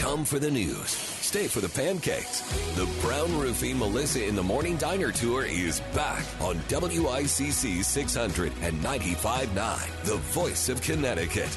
Come for the news. Stay for the pancakes. The Brown Roofing Melissa in the Morning Diner Tour is back on WICC 600 and 95.9, the voice of Connecticut.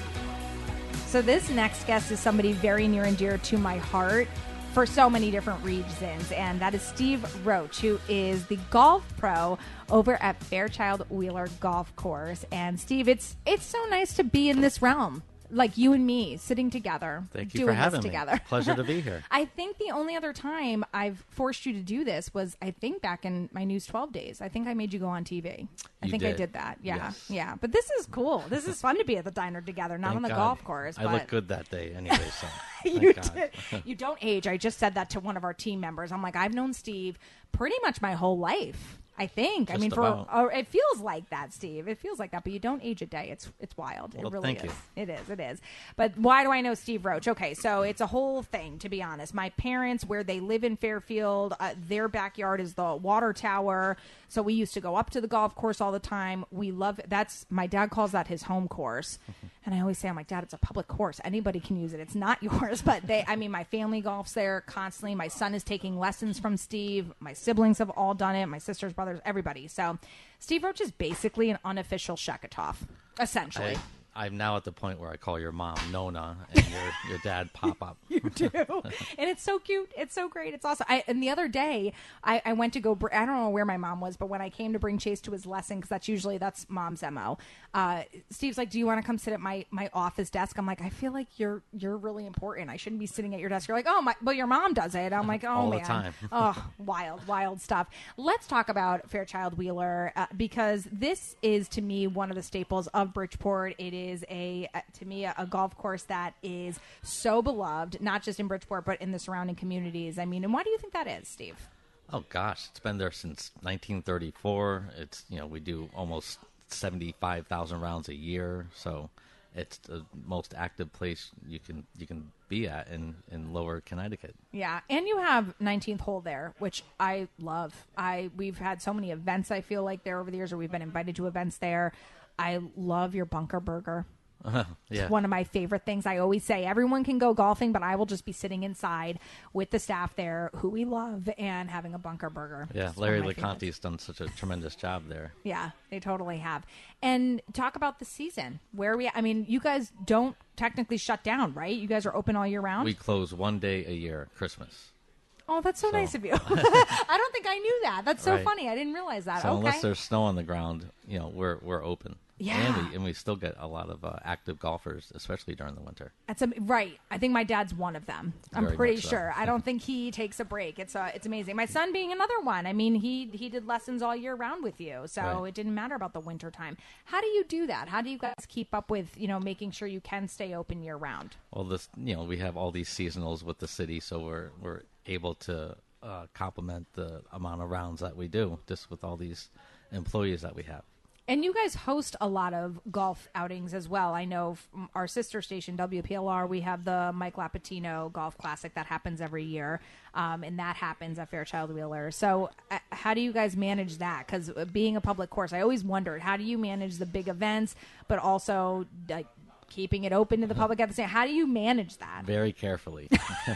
So this next guest is somebody very near and dear to my heart for so many different reasons, and that is Steve Roach, who is the golf pro over at Fairchild Wheeler Golf Course. And Steve, it's so nice to be in this realm. Like you and me sitting together. Thank you for having me. Pleasure to be here. I think the only other time I've forced you to do this was, I think, back in my News 12 days. I think I made you go on TV. I did that. Yeah. Yes. Yeah. But this is cool. This is fun to be at the diner together, not Thank on the God. golf course. I look good that day anyway. So You did. You don't age. I just said that to one of our team members. I'm like, I've known Steve pretty much my whole life. I think. Just I mean, about. it feels like that, Steve. It feels like that, but you don't age a day. It's wild. Well, it really thank is. you. It is. But why do I know Steve Roach? Okay, so it's a whole thing, to be honest. My parents, where they live in Fairfield, their backyard is the water tower. So we used to go up to the golf course all the time. We love that's my dad calls that his home course. And I always say, I'm like, Dad, it's a public course. Anybody can use it. It's not yours. But my family golfs there constantly. My son is taking lessons from Steve. My siblings have all done it. My sisters, brothers, everybody. So Steve Roach is basically an unofficial Sheketoff, essentially. I'm now at the point where I call your mom Nona and your dad Pop Up. You do. And it's so cute. It's so great. It's awesome. And the other day, I went to go, I don't know where my mom was, but when I came to bring Chase to his lesson, because that's mom's MO, Steve's like, do you want to come sit at my office desk? I'm like, I feel like you're really important. I shouldn't be sitting at your desk. You're like, well, your mom does it. I'm like, oh, all man. the time. Oh, wild stuff. Let's talk about Fairchild Wheeler, because this is, to me, one of the staples of Bridgeport. It is to me a golf course that is so beloved, not just in Bridgeport but in the surrounding communities. I mean, and why do you think that is, Steve? Oh gosh, it's been there since 1934. It's we do almost 75,000 rounds a year, so it's the most active place you can be at in Lower Connecticut. Yeah, and you have 19th hole there, which I love. We've had so many events, I feel like, there over the years, or we've been invited to events there. I love your bunker burger. Yeah. It's one of my favorite things. I always say everyone can go golfing, but I will just be sitting inside with the staff there, who we love, and having a bunker burger. Yeah, Larry LeConte's done such a tremendous job there. Yeah, they totally have. And talk about the season. You guys don't technically shut down, right? You guys are open all year round? We close one day a year, Christmas. Oh, that's so nice of you. I don't think I knew that. That's so Right. funny. I didn't realize that. So okay. unless there's snow on the ground, we're open. Yeah. And we still get a lot of active golfers, especially during the winter. That's right. I think my dad's one of them. I'm Very pretty much so. sure. I don't think he takes a break. It's amazing. My son being another one. I mean, he did lessons all year round with you, so Right. it didn't matter about the winter time. How do you do that? How do you guys keep up with making sure you can stay open year round? Well, we have all these seasonals with the city, so we're able to complement the amount of rounds that we do just with all these employees that we have. And you guys host a lot of golf outings as well. I know from our sister station, WPLR, we have the Mike Lapatino Golf Classic that happens every year, and that happens at Fairchild Wheeler. So how do you guys manage that? Because being a public course, I always wondered, how do you manage the big events, but also keeping it open to the public at the same time? How do you manage that? Very carefully.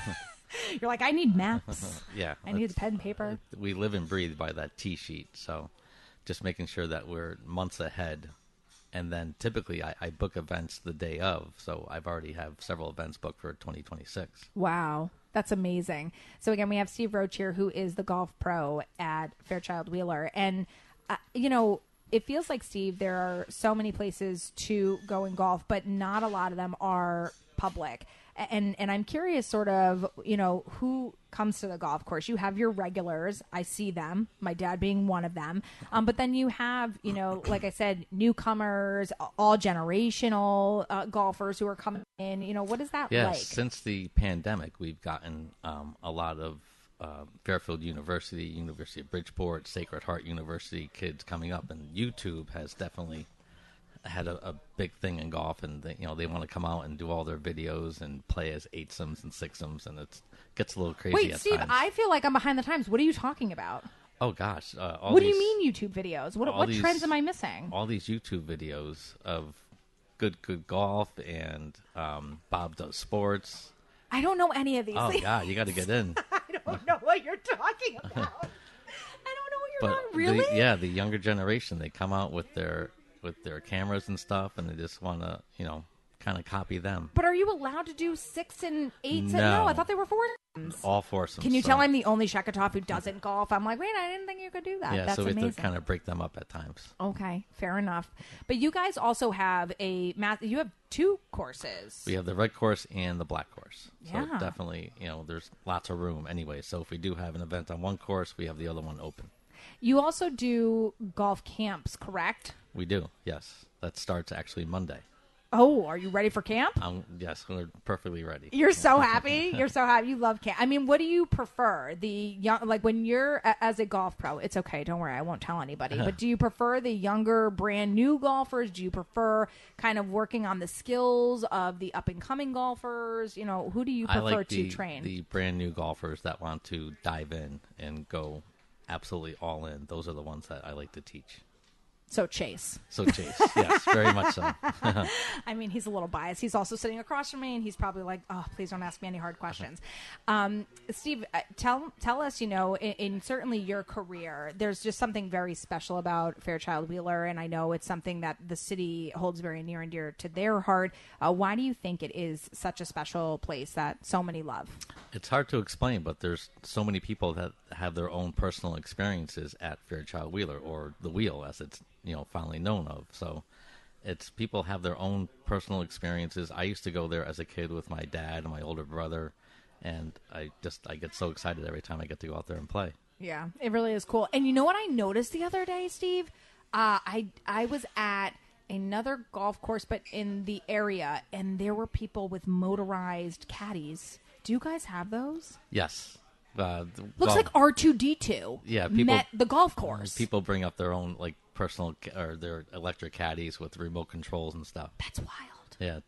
You're like, I need maps. Yeah. I need the pen and paper. We live and breathe by that tee sheet, so just making sure that we're months ahead. And then typically I book events the day of, so I've already have several events booked for 2026. Wow. That's amazing. So again, we have Steve Roach here, who is the golf pro at Fairchild Wheeler. And, it feels like, Steve, there are so many places to go and golf, but not a lot of them are public. And I'm curious sort of, who comes to the golf course. You have your regulars. I see them, my dad being one of them. But then you have, like I said, newcomers, all generational golfers who are coming in. What is that like? Since the pandemic, we've gotten a lot of Fairfield University, University of Bridgeport, Sacred Heart University kids coming up. And YouTube has definitely had a big thing in golf, and they want to come out and do all their videos and play as 8-sims and 6-sims, and it gets a little crazy. Wait, at Steve, times. I feel like I'm behind the times. What are you talking about? Oh gosh, what do you mean YouTube videos? What trends am I missing? All these YouTube videos of good golf, and Bob Does Sports, I don't know any of these. Oh, God, you got to get in. I don't know what you're talking about. I don't know what you're talking. Really? The younger generation, they come out with their cameras and stuff, and they just want to, kind of copy them. But are you allowed to do 6 and 8? No, I thought they were 4. All foursomes. Can you tell I'm the only Sheketov who doesn't golf? I'm like, wait, I didn't think you could do that. Yeah, That's so we amazing. have to kind of break them up at times. Okay, fair enough. But you guys also have you have 2 courses. We have the red course and the black course. Yeah. So definitely, there's lots of room anyway. So if we do have an event on one course, we have the other one open. You also do golf camps, correct? We do, yes. That starts actually Monday. Oh, are you ready for camp? Yes, we're perfectly ready. You're so happy. You're so happy. You love camp. I mean, what do you prefer? The young, like when you're as a golf pro, it's okay. Don't worry. I won't tell anybody. But do you prefer the younger, brand new golfers? Do you prefer kind of working on the skills of the up and coming golfers? Who do you prefer to train? The brand new golfers that want to dive in and go absolutely all in. Those are the ones that I like to teach. So Chase. Yes, very much so. I mean, he's a little biased. He's also sitting across from me, and he's probably like, oh, please don't ask me any hard questions. Steve, tell us, in certainly your career, there's just something very special about Fairchild Wheeler, and I know it's something that the city holds very near and dear to their heart. Why do you think it is such a special place that so many love? It's hard to explain, but there's so many people that have their own personal experiences at Fairchild Wheeler, or the Wheel, as it's finally known of. So it's people have their own personal experiences. I used to go there as a kid with my dad and my older brother, and I get so excited every time I get to go out there and play. Yeah, it really is cool. And you know what I noticed the other day, Steve? I was at another golf course, but in the area, and there were people with motorized caddies. Do you guys have those? Yes. Looks like R2-D2 met the golf course. People bring up their own personal or their electric caddies with remote controls and stuff. That's wild. Yeah.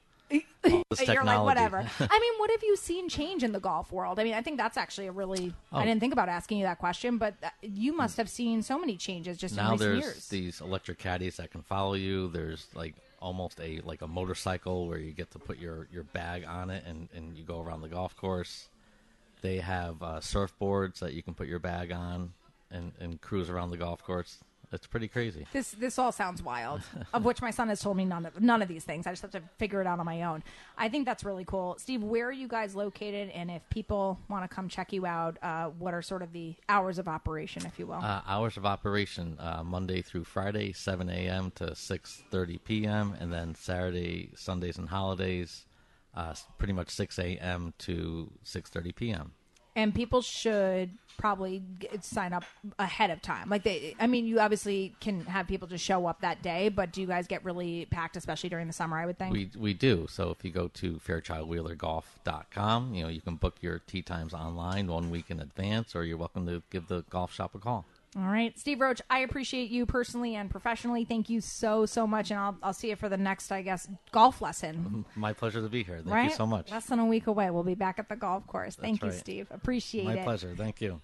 You're like, whatever. I mean, what have you seen change in the golf world? I mean, I think that's actually I didn't think about asking you that question, but you must have seen so many changes just in recent years. Now there's these electric caddies that can follow you. There's almost a motorcycle where you get to put your bag on it and you go around the golf course. They have surfboards that you can put your bag on and cruise around the golf course. It's pretty crazy. This all sounds wild, of which my son has told me none of these things. I just have to figure it out on my own. I think that's really cool. Steve, where are you guys located? And if people want to come check you out, what are sort of the hours of operation, if you will? Hours of operation, Monday through Friday, 7 a.m. to 6:30 p.m. And then Saturday, Sundays, and holidays, pretty much 6 a.m. to 6:30 p.m. And people should probably sign up ahead of time. You obviously can have people just show up that day, but do you guys get really packed, especially during the summer, I would think? We do. So if you go to fairchildwheelergolf.com, you can book your tee times online 1 week in advance, or you're welcome to give the golf shop a call. All right. Steve Roach, I appreciate you personally and professionally. Thank you so, so much. And I'll see you for the next, I guess, golf lesson. My pleasure to be here. Thank you so much. Less than a week away. We'll be back at the golf course. Thank you, right. Steve. Appreciate it. My pleasure. Thank you.